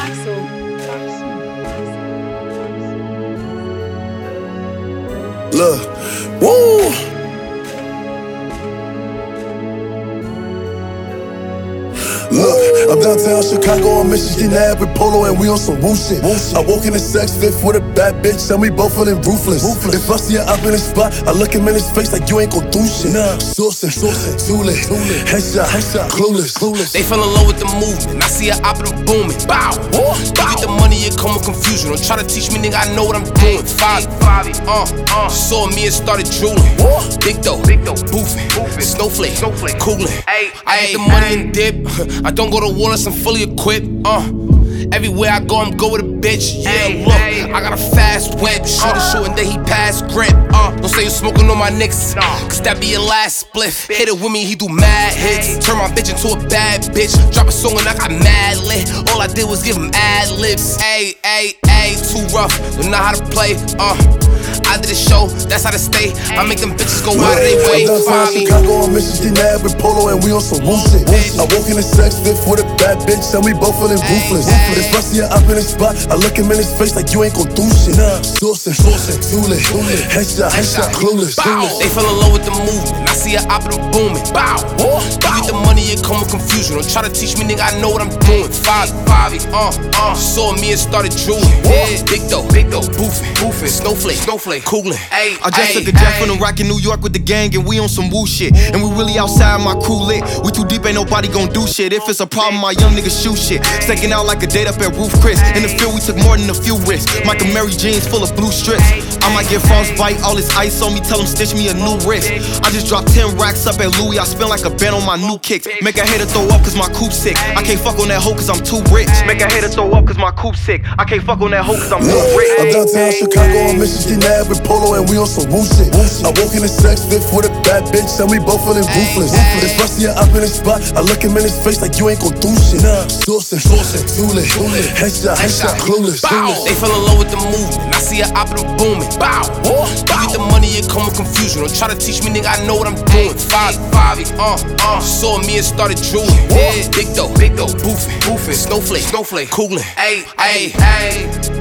Look, woo! Look, I'm downtown Chicago on Michigan Ave with Polo and we on some woo shit. I walk in the sex fifth with a bad bitch and we both feeling ruthless. If I see her up in the spot, I look him in his face like you ain't gon' do shit. Sourcing, too lit, headshot, clueless. They fell in love with the movement, I see her up and booming. Bow, you get the money, it come with confusion. Don't try to teach me, nigga, I know what I'm doing. Favi, saw me and started drooling. Big dough, boofing, snowflake, coolin'. I get the money and dip. I don't go to war unless I'm fully equipped. Everywhere I go, I'm go with a bitch. Yeah, look, I got a fast whip. Shootin', then he pass grip. Don't say you smoking on my niggas, cause that be your last spliff. Hit it with me, he do mad hits. Turn my bitch into a bad bitch. Drop a song and I got mad lit. All I did was give him ad libs. Ayy, too rough, don't know how to play. I did a show, that's how to stay. I make them bitches go out of their way. I'm downtown Chicago on Michigan Ave with Polo and we on some woo shit. I walk in the sex fifth with a bad bitch and we both feeling ruthless. If I see her up in the spot, I look him in his face like you ain't gon' do shit. Sourcing, too lit, headshot, clueless. They fell in love with the movement, I see her up and booming. Bow, you get the money, it come with confusion. Don't try to teach me, nigga, I know what I'm doing. Favi, saw me and started drooling. Big dough, boofing, snowflake, coolin'. I just took a jet from the rock in New York with the gang and we on some woo shit. And we really outside, my crew lit. We too deep, ain't nobody gon' do shit. If it's a problem, my young niggas shoot shit. Staking out like a date up at Roof Chris. In the field, we took more than a few risks. Michael Mary jeans full of blue strips. I might get frostbite, all this ice on me, tell him stitch me a new wrist. I just dropped 10 racks up at Louis, I spend like a band on my new kicks. Make a hater throw up cause my coupe sick. I can't fuck on that hoe cause I'm too rich. Make a hater throw up cause my coupe sick. I can't fuck on that hoe cause I'm too rich. I'm downtown Chicago on Michigan Ave with Polo and we on some woo shit. I walk in the sex fifth with a bad bitch and we both feeling ruthless. If I see her up in the spot, I look him in his face like you ain't gon' do shit. Sourcing, too lit, headshot, clueless. They fell in love with the movement, I see her up and booming. Bow, you get the money, it come with confusion. Don't try to teach me, nigga, I know what I'm doing. Favi, saw me and started drooling. Big dough, boofing, snowflake, coolin'. Ayy.